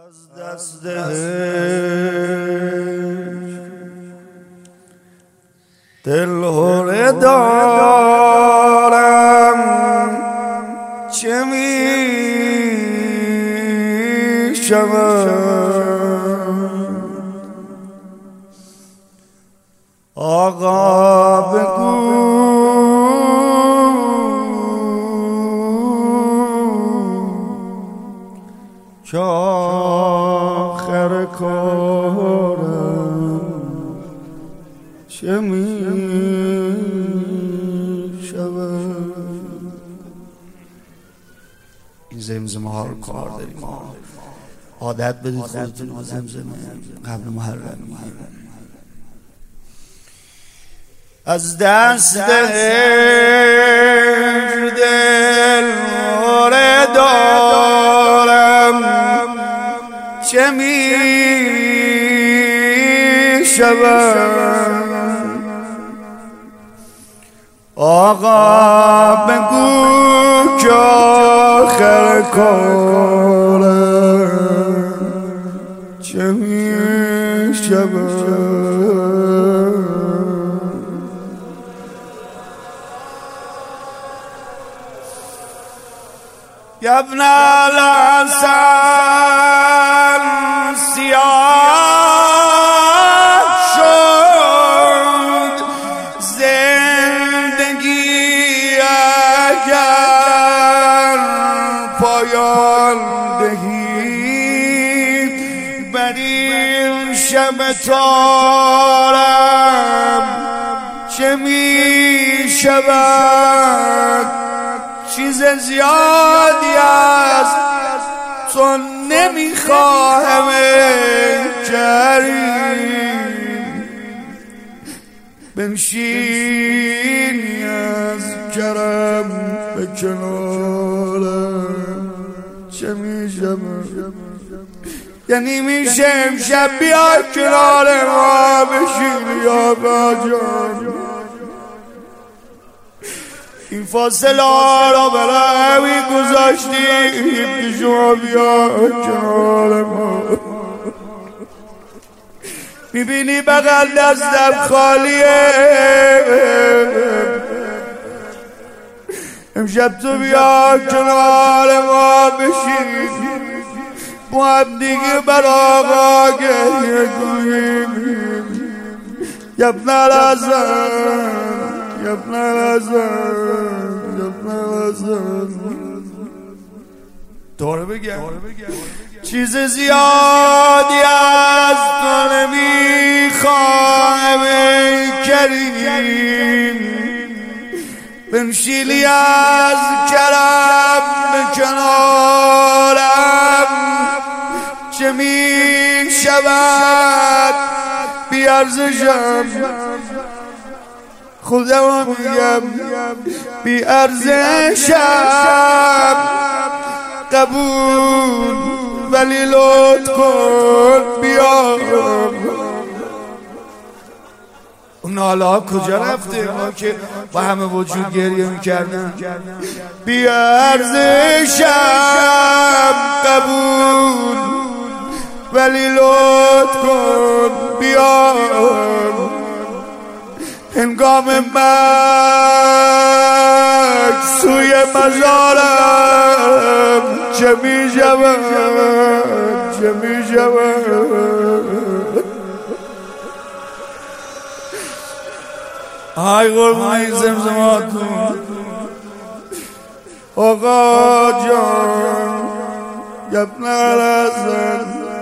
از دست دل هره دارم، چه می شود آقا بگو که آخر کارم چه می شود. این زمزمه ها رو کار داریم، عادت بدید خودتون با زمزمه قبل محرم. از دست دل هره دارم، چه می شود آقا بگو که آخر کارم چه می شود. یا ابن الحسن سیاه شد زندگی، اگر پایان دهی بر این شب تارم چه می شود. چیز زیادی است تو نمیخواهم کریم، بنشینی از کرم به کنارم چه میشود. یعنی میشه امشب بیا کنار ما بشینی آقا جان، این فاصله را برای همی گذاشتیم که شما بیا کنار ما. میبینی بغل دستم خالیه، امشب تو بیا کنار ما بشین، با هم دیگه بر آقا گریه کنیم. یا ابن الحسن، یا ابن الحسن، یا ابن الحسن. دوره بگم چیز زیادی از تو نمیخواهم کریم، بنشینی از کرم به کنارم چه می شود. بی ارزشم خودم میگم، بی ارزشم قبول، ولی لطف کن بیا. اون حالا کجا رفته؟ ما که با همه وجود گریه میکردن. بی ارزشم قبول، ولی لطف کن بیا. هنگام مرگ سوی مزارم چه می شود، چه می شود. آی قربون این زمزماتون آقا جان. یا ابن الحسن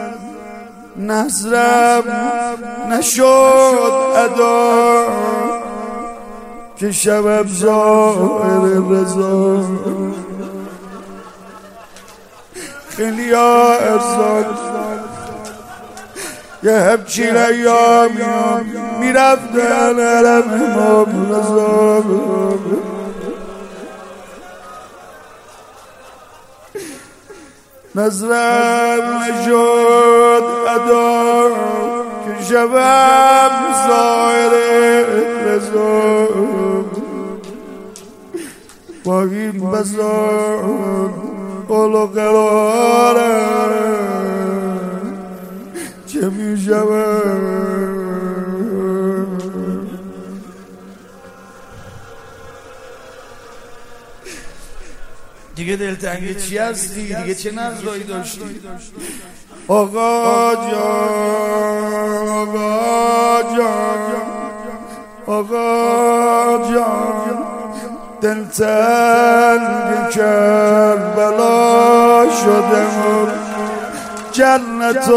نظرم نشد ادا که شبم ظاهر رضا، خیلی ها ارزاد یه همچین ایامی میرفتن علم امام رضا. نظرم نشد ادا که شبم ظاهر رضا، با این بزار قول و قرارم شود. دیگه دلتنگی چی هستی؟ دیگه چه نظرهایی داشتی؟ آقا جان، آقا جان، آقا جان، دلتنگ کربلا شدم جنت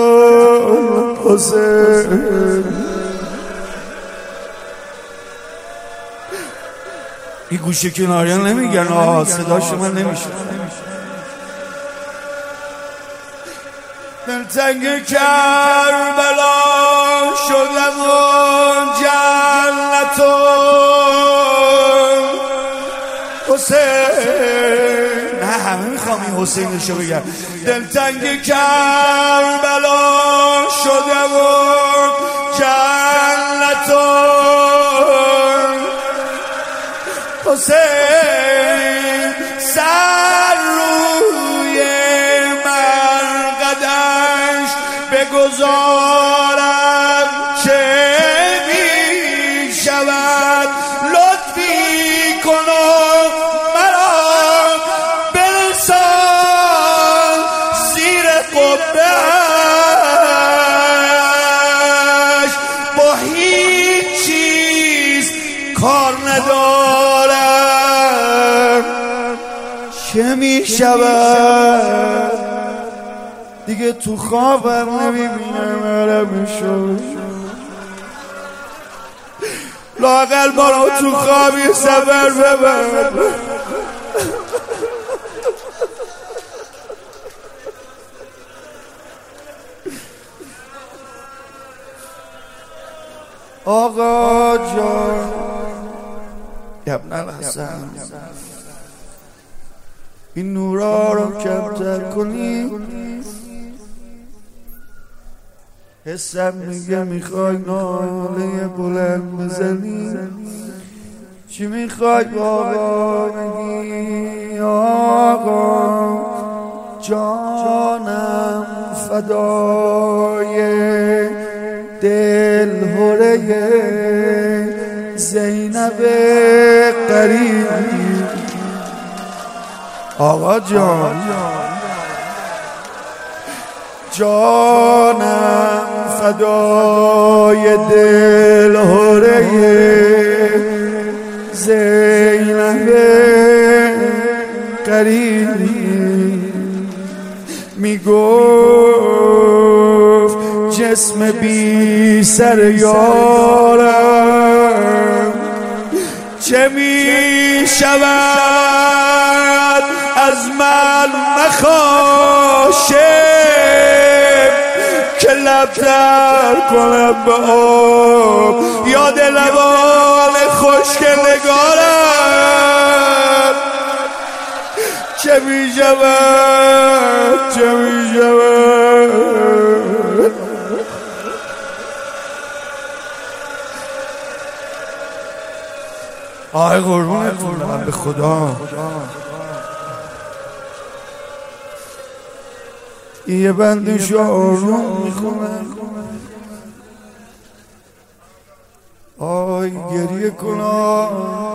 الحسین. این گوشه کناری نمیگن آه صداش من نمیشه. دلتنگ کربلا شدم و جنت حسین. نه همه میخوام این حسینشو بگم. دلتنگ کربلا شدم و جنت حسین. سر روی مرقدش بگذارم چه می شود. لطفی کن و مرا برسان زیر قبه‌اش. با هیچ چیز کار ندارم چه می شود. دیگه تو خوابم نمیبینم عربشو. لااقل برو تو خوابی سفر ببر. آقا جان ابن الحسن، این نورا رو کمتر کنی. حسم میگه میخوای ناله بلند بزنی. چی میخوای آقا بگی؟ آقا جانم فدای دل هره زینب قریب. آقا جان جانم فدای دل هره زینب قریب. میگفت جسم بی سر یارم چه می شود از من مخاشه که لب تر کنم به آب. یاد لبان خشک نگارم چه می شود، چه می شود. آی قربونت من به خدا. یه بندش آروم میخونم. آی گریه کن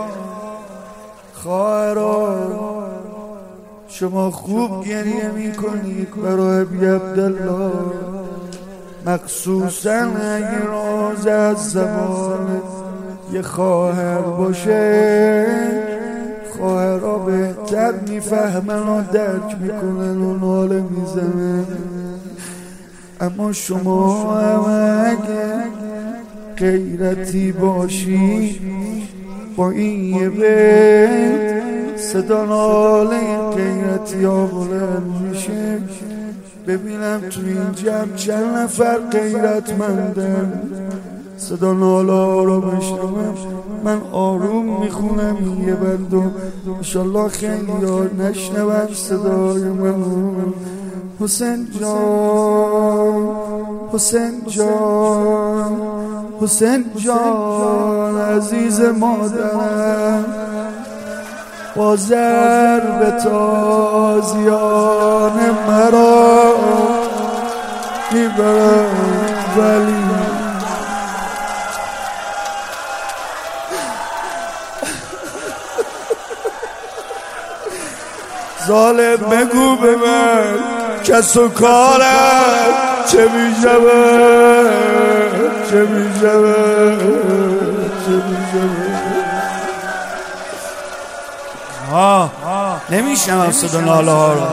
خواهران، شما خوب گریه میکنید برای ابی عبدالله، مخصوصا اگه راز از زمان یه خواهر باشه. خواهرها بهتر میفهمن و درک میکنن و ناله میزنن. اما شما هم اگه غیرتی باشی با این یه بیت صدا ناله غیرتی ها بلند میشه. ببینم تو این جمع چند نفر غیرتمندن صدا ناله رو بشنوم. من آروم میخونم این یه بندو، انشالله خیلی ها نشنون صدای من. حسین جان، حسین جان، حسین جان عزیز مادرم، با ضرب تازیان مرا میبرم. ولی ظالم بگو به من کس و کارم چه میشوه چه میشوه چه میشوه نمیشنم صدا ناله ها رو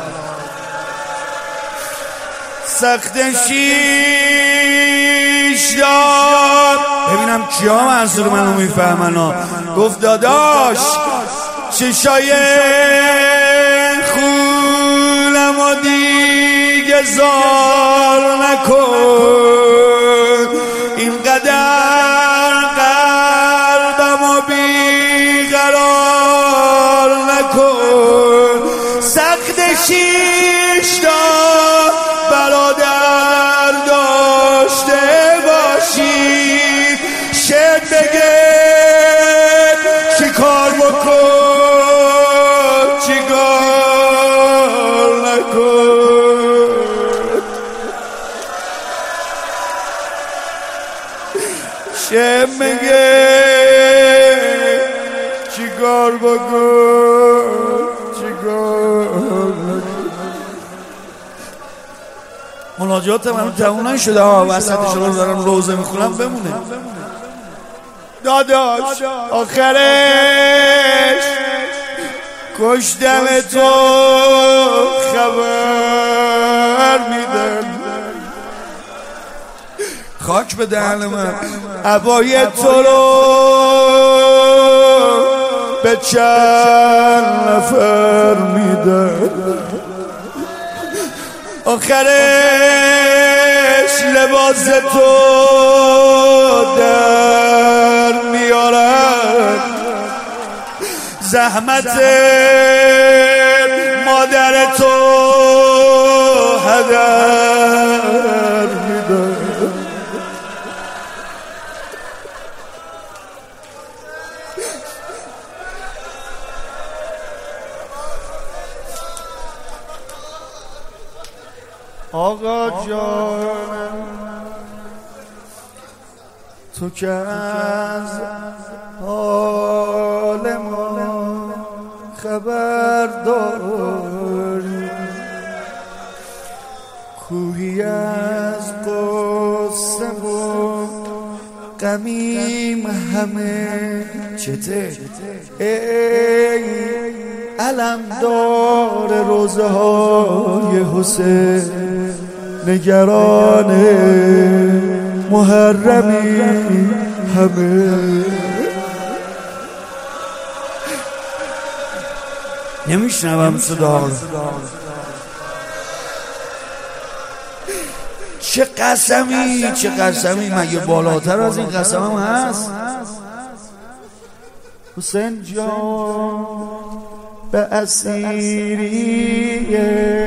سخت شیش داد ببینم کیا منظور منو میفهمن ها گفت داداش چشای خونم و دیگه زار نکن اینقدر قلبم و بیقرار نکن سخت شیش تا برادر داشته باشی شد بگه چی کار بکن چی کار نکن شد بگه چی کار بکن چی کار نکن مناجات من تموم نشده وسطش رو دارم روزه میخونم بمونه داداش آخرش کشتم تو خبر میدن خاک به دهن من عبای تو رو به چند نفر میدن آخرش لباس تو در میارن زحمت مادر تو هدر میدن آقا جان تو که از حال ما خبر داری کوهی از قصه و غمیم همه چته ای علمدار روزه های حسین نگران محرمی همه نمیشنوم صدا رو چه قسمی چه قسمی مگه بالاتر از این قسم هم هست حسین جان به اسیری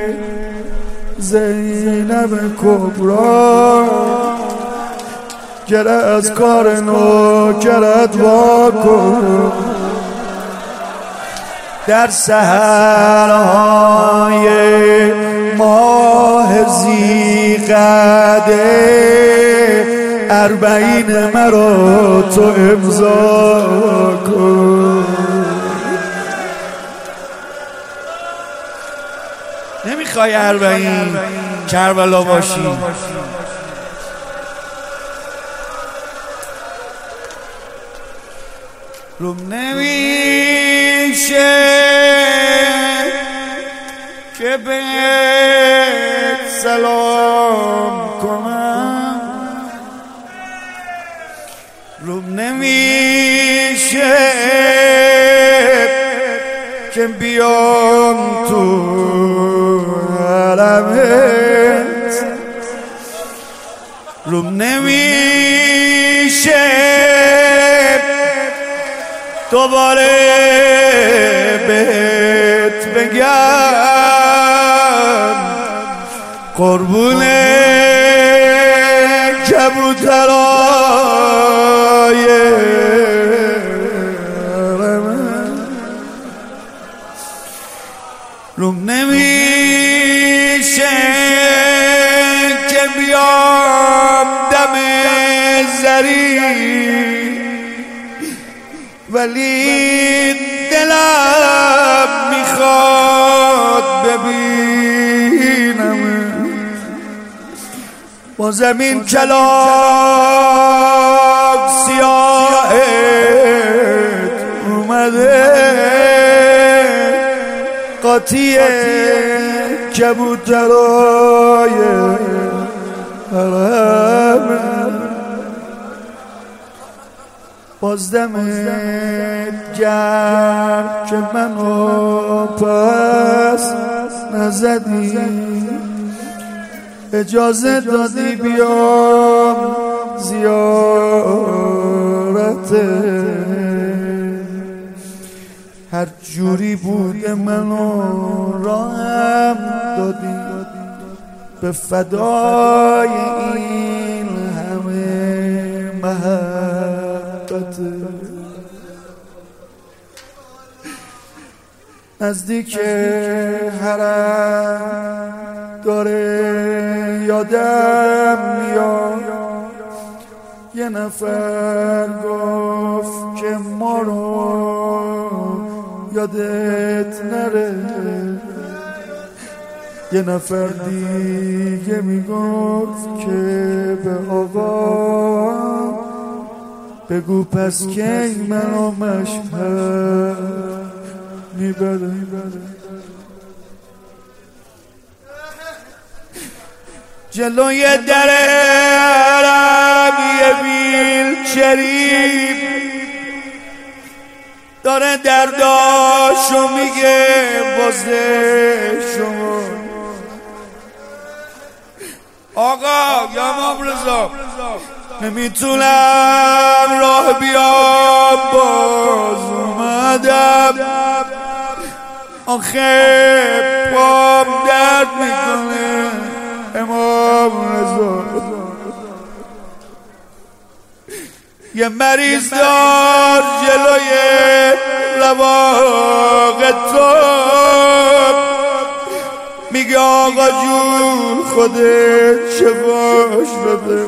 زینب کبرا گره از کار نوکرت واکن در سحرهای ماه ذی‌قعده اربعین مرا تو امضا کن نمیخوای اربعین کربلا باشی روم نمیشه که بهت سلام کنم روم نمیشه که بیام تو حرمت روم نمیشه دوباره بهت بگم قربون کبوترای روم نمیشه که بیام داری ولی دلم میخواد ببینم با زمین کلاک سیاهت اومده قاطی کبوترای حرم بازدمت گرم که منو پس نزدی اجازه دادی بیام زیارت هر جوری بوده منو راهم دادی به فدای این همه محبت نزدیک حرم داره یادم میاد یه نفر گفت که ما رو یادت نره یه نفر دیگه میگفت که به آقا بگو پس کی منو مشهد میبره جلوی در حرم یه ویلچری داره درداشو میگه واسه شما آقا یا امام رضا نمیتونم راه بیام باز اومدم آخه پام درد میکنه امام رضا یه مریض دار جلوی رواق تو میگه آقا جون خودت شفاش بده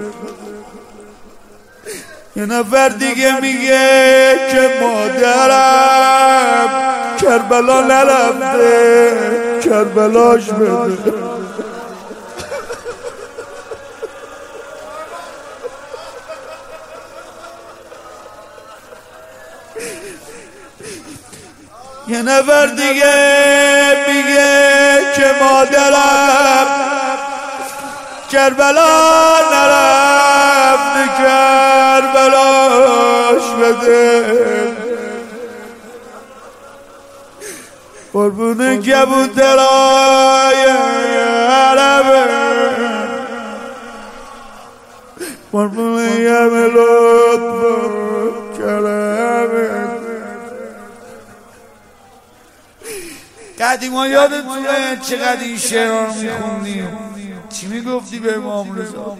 یه نفر دیگه میگه که مادرم کربلا نرفته کربلاش بده یه نفر دیگه میگه که مادرم کربلا نرفته کربلاش بده قربون کبوترای عربه قربون یم لطف کرمه قدیما یادتونه چقدر این شعرها رو میخوندیم چی میگفتی به امام رضا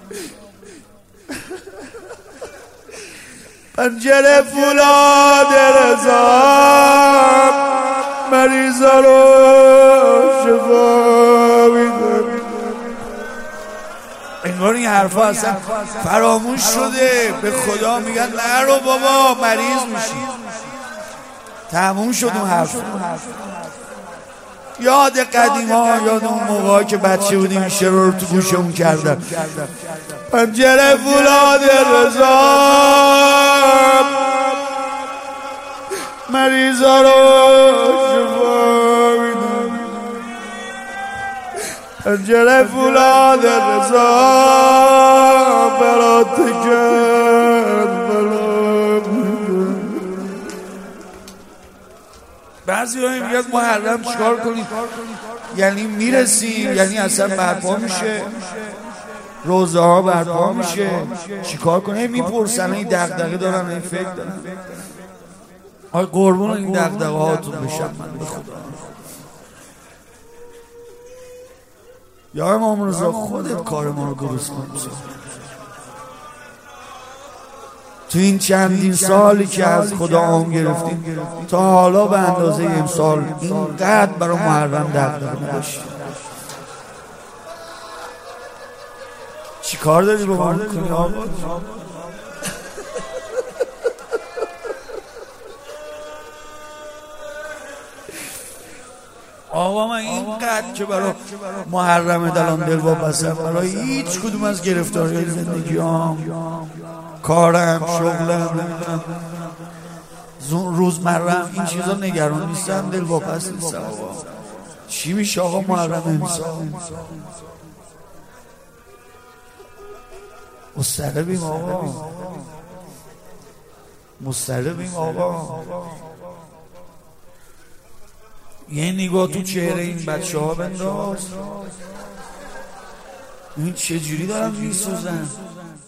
پنجره فولاد رضا مریضا رو شفا میده انگار این حرفا اصلا فراموش شده به خدا میگن نرو بابا مریض میشی تموم شد اون حرف یاد قدیما یاد اون موقعی که بچه بودیم این شعر رو تو گوشمون کردن پنجره فولاد رضا مریضا رو شفا میده پنجره فولاد رضا برات کربلا بعضی ها میگه محرم چیکار کنیم یعنی میرسیم یعنی اصلا برپا میشه روزه ها برپا میشه چیکار کنیم میپرسن این دغدغه دارن این فکر دارن آی قربون این دغدغه هاتون بشم من به خدا یا امام رضا خودت کار ما رو درست کن تو این چندین سالی که از خدا عام گرفتیم تا حالا به اندازه امسال اینقدر برای محرم دغدغه نداشتیم چی کار داری با ما کنی آقا؟ آقا من اینقدر که برای محرم دلان دل وابستم، برای هیچ کدوم از گرفتاری زندگیام، کارم، شغلم، روزمرم، این چیزا نگران نیستم، دل واپس نیستم. آقا چی میشه آقا محرم امسال؟ مضطربیم آقا، مضطربیم آقا. یه نگاه تو چهره این بچه ها بنداز، این چجوری دارم میسوزن.